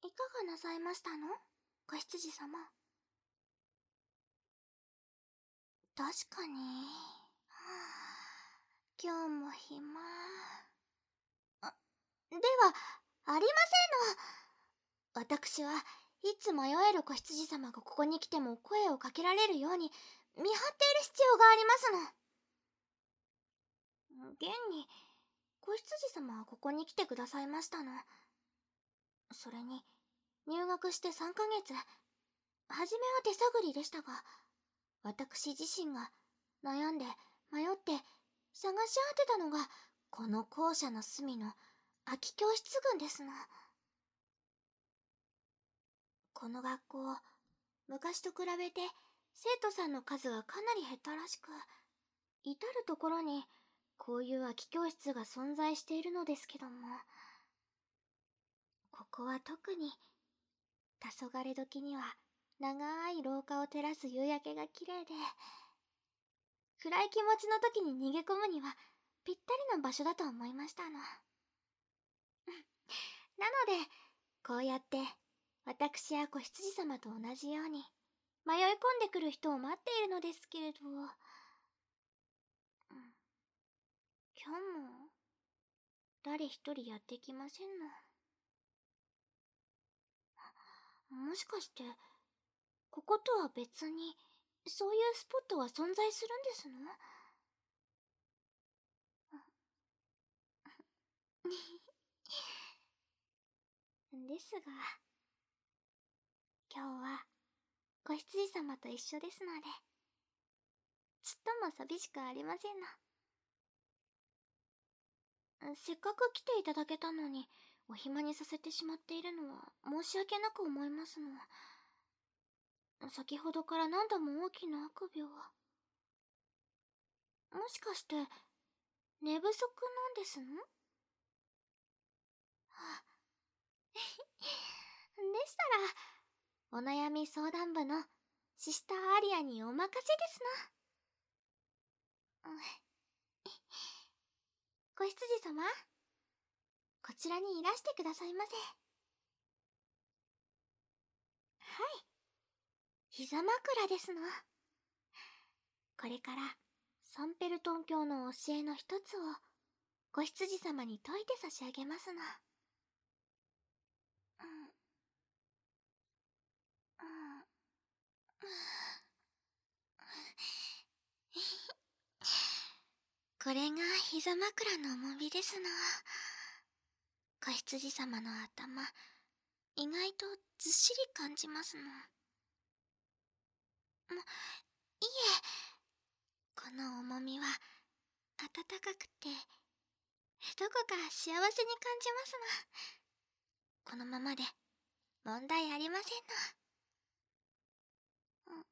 いかがなさいましたの、子羊様。確かに、今日も暇。ではありませんの。私はいつ迷える子羊様がここに来ても声をかけられるように見張っている必要がありますの。現に子羊様はここに来てくださいましたの。それに入学して3ヶ月、初めは手探りでしたが、私自身が悩んで迷って探し当てたのがこの校舎の隅の空き教室群ですの。この学校、昔と比べて生徒さんの数はかなり減ったらしく、至るところにこういう空き教室が存在しているのですけども、ここは特に黄昏時には長い廊下を照らす夕焼けが綺麗で、暗い気持ちの時に逃げ込むにはぴったりな場所だと思いましたの。なのでこうやって私や子羊様と同じように迷い込んでくる人を待っているのですけれど、今日も誰一人やってきませんの。もしかしてこことは別にそういうスポットは存在するんですの？ですが、今日は子羊様と一緒ですので、ちっとも寂しくありませんの。せっかく来ていただけたのにお暇にさせてしまっているのは申し訳なく思いますの。先ほどから何度も大きなあくびを。もしかして寝不足なんですの？でしたらお悩み相談部のシスターアリアにお任せですの。子羊様、こちらにいらしてくださいませ。はい、膝枕ですの。これからサンペルトン教の教えの一つを子羊様に説いて差し上げますの。これが膝枕の重みですの。子羊様の頭、意外とずっしり感じますの。いえ、この重みは温かくてどこか幸せに感じますの。このままで問題ありませんの。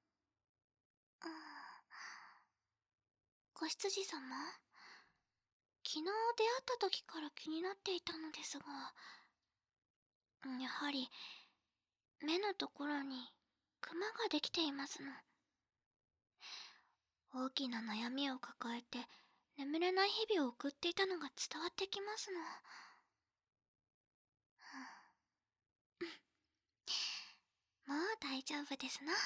子羊様、昨日出会った時から気になっていたのですが、やはり目のところにクマができていますの。大きな悩みを抱えて眠れない日々を送っていたのが伝わってきますの。もう大丈夫ですの。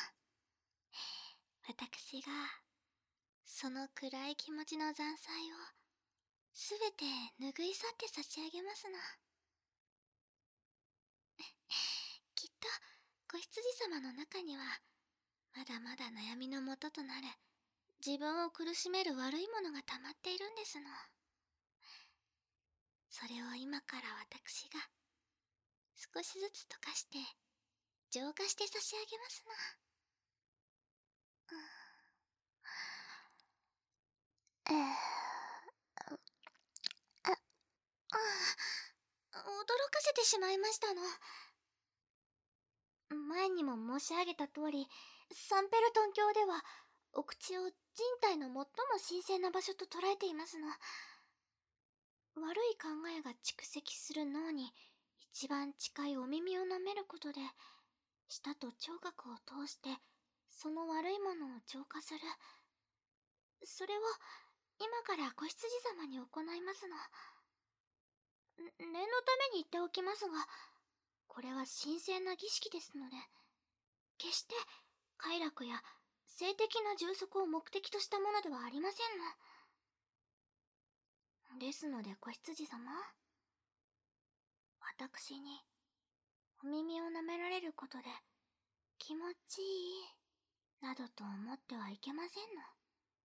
私がその暗い気持ちの残骸をすべて拭い去って差し上げますの。きっと子羊様の中にはまだまだ悩みの元となる自分を苦しめる悪いものが溜まっているんですの。それを今から私が少しずつ溶かして浄化して差し上げますの。驚かせてしまいましたの。前にも申し上げた通り、サンペルトン教ではお口を人体の最も神聖な場所と捉えていますの。悪い考えが蓄積する脳に一番近いお耳を舐めることで、舌と聴覚を通してその悪いものを浄化する。それを今から子羊様に行いますの。念のために言っておきますが、 これは神聖な儀式ですので、決して快楽や性的な充足を目的としたものではありませんの。ですので子羊様、私にお耳を舐められることで気持ちいいなどと思ってはいけませんの。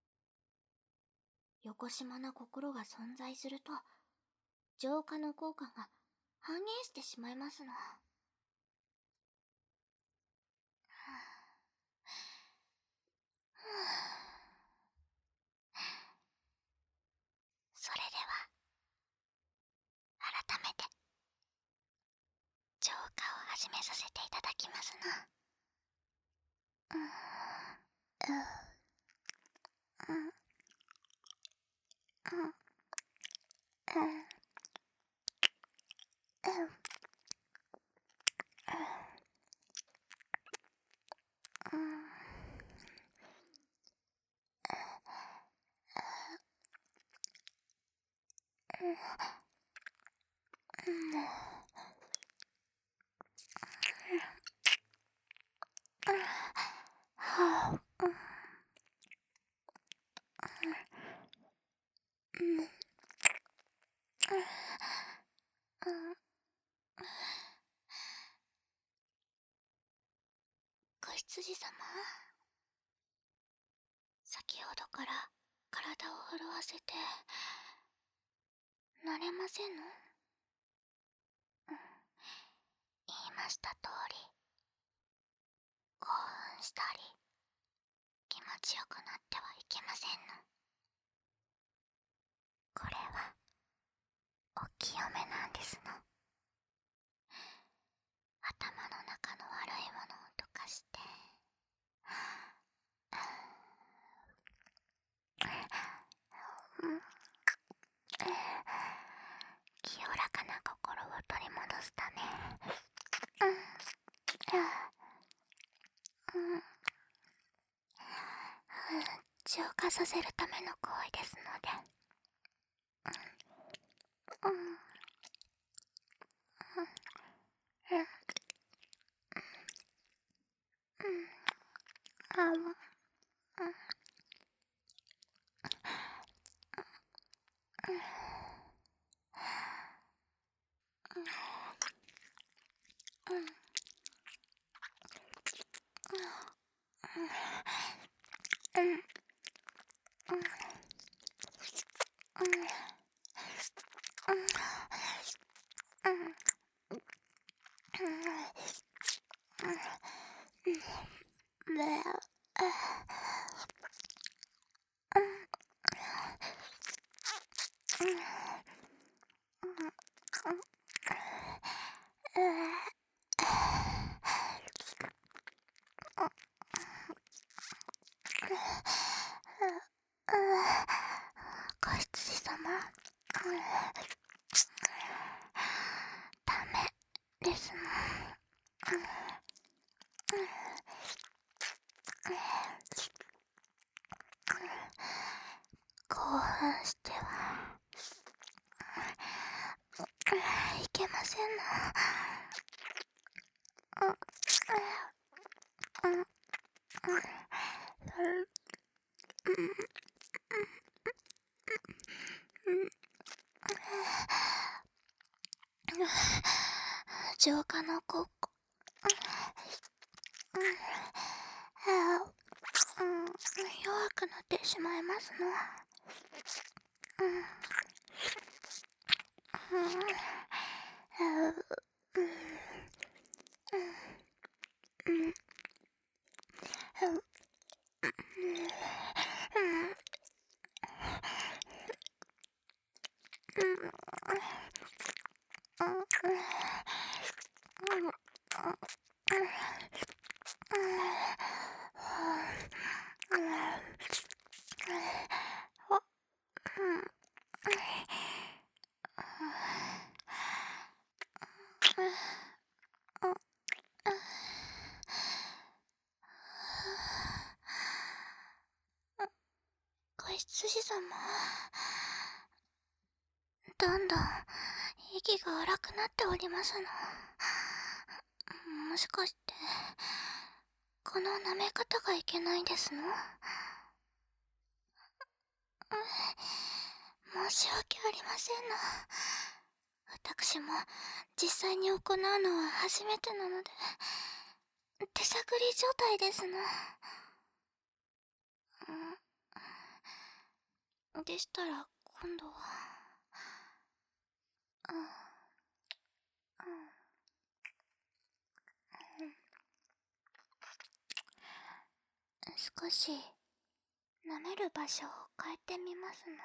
よこしまな心が存在すると浄化の効果が半減してしまいますの。それでは改めて浄化を始めさせていただきますの。子羊様、先ほどから体を震わせて慣れませんの？言いました通り、興奮したり気持ちよくなってはいけませんの。これはお清めなんですの。頭の中の悪いものを溶かして、清らかな心を取り戻すため、浄化させるための行為ですので、子羊様、ダメですの。興奮してはいけませんの。浄化の効果弱くなってしまいますの。子羊様、どんどん息が荒くなっておりますの。 もしかして、この舐め方がいけないですの？申し訳ありませんな。私も実際に行うのは初めてなので、手探り状態ですの。でしたら今度は、少し舐める場所を変えてみますの。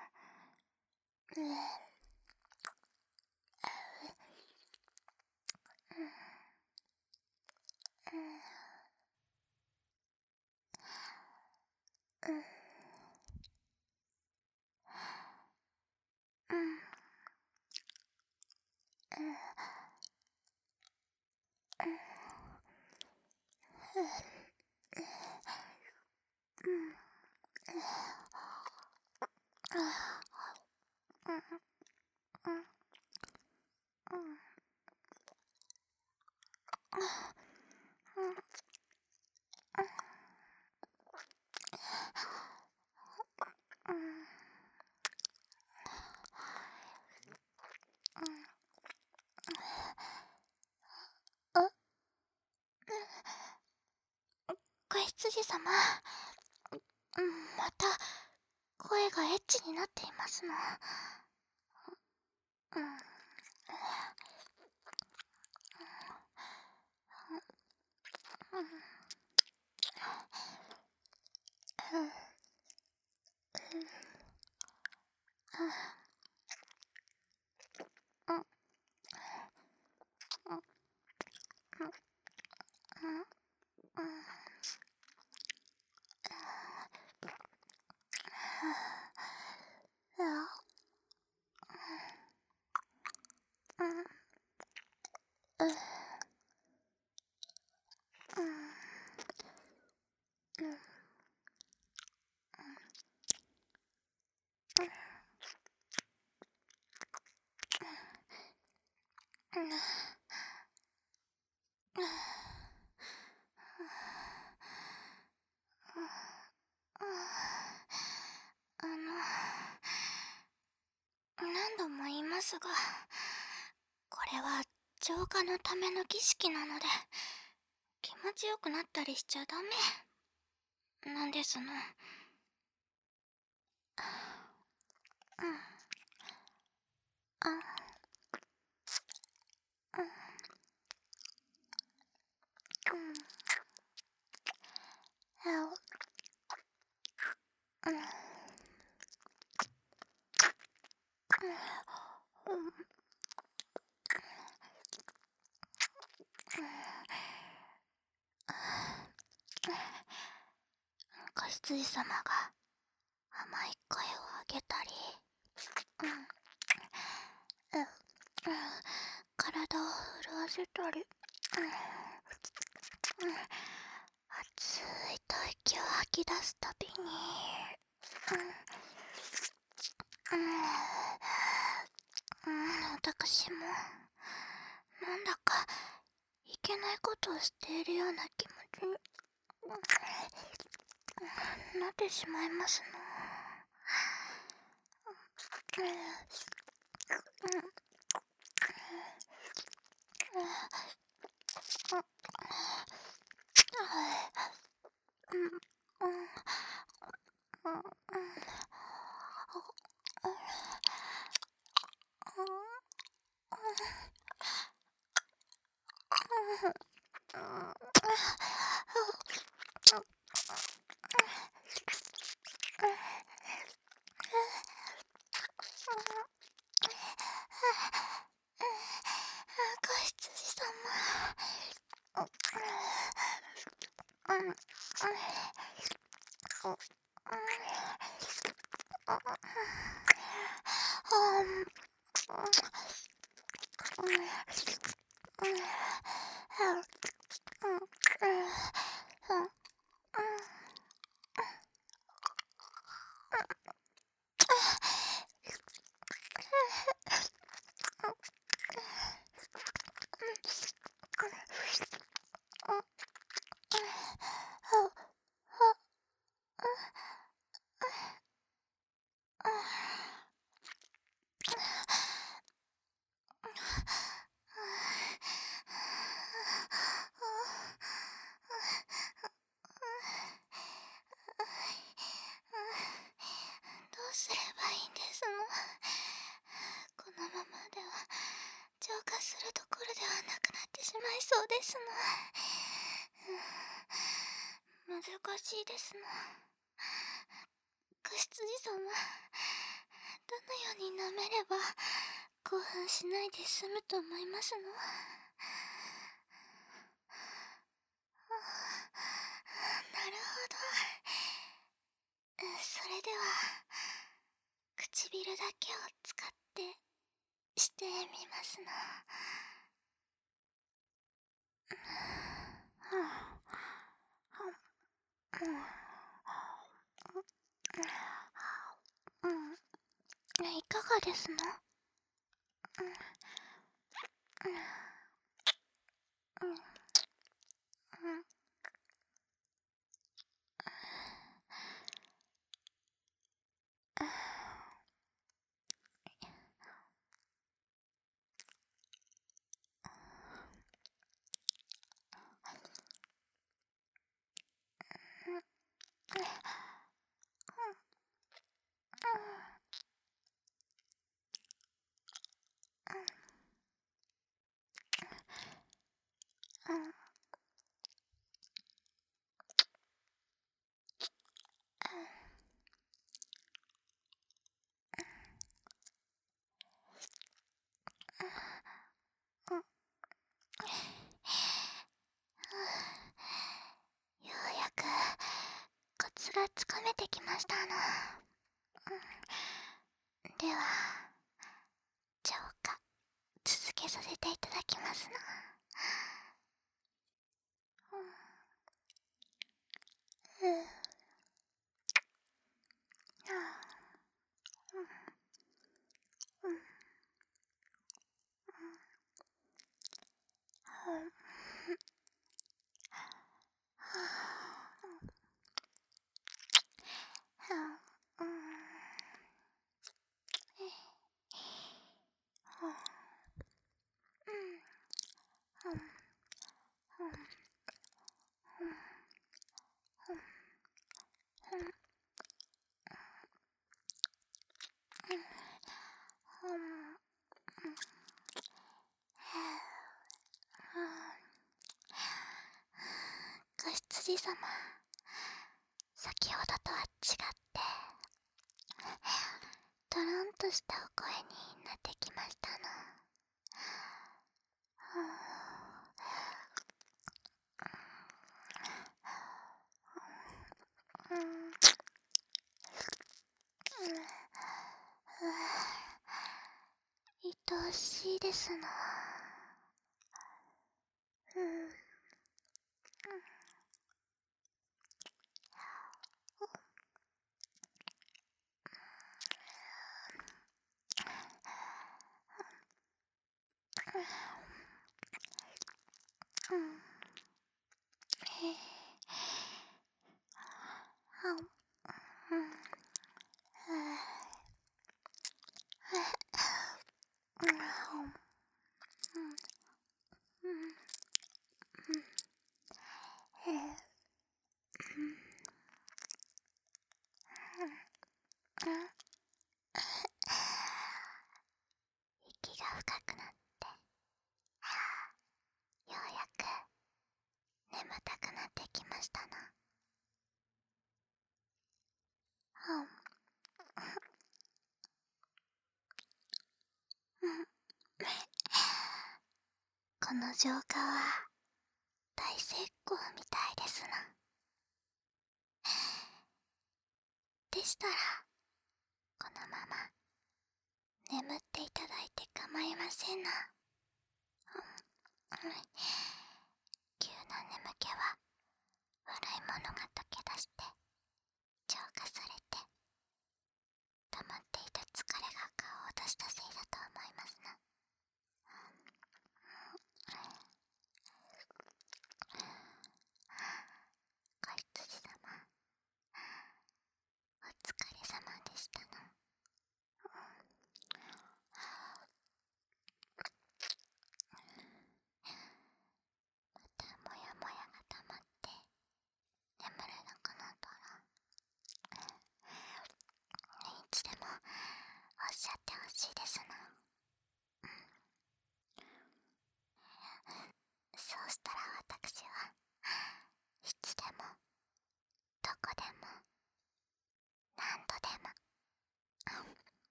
子羊様、また声がエッチになっていますの。何度も言いますが、これは浄化のための儀式なので、気持ちよくなったりしちゃダメなんですの。子羊様が甘い声をあげたり、体を震わせたり、熱い吐息を吐き出すたびに、私もなんだかいけないことをしているような気持ちになってしまいますの。子羊様、 浄化するところではなくなってしまいそうですの。難しいですの。子羊様、どのように舐めれば興奮しないで済むと思いますの。なるほど。それでは唇だけを使ってしてみますの。いかがですの？ようやくコツがつかめてきましたの。では浄化続けさせていただきますの。子羊様、先ほどとは違ってトロンとしたお声になってきましたの。愛おしいですの。息が深くなってようやく眠たくなってきましたな。この浄化は大成功みたいですな。でしたらこのまま眠っていただいて構いませんな。急な眠気は悪いものが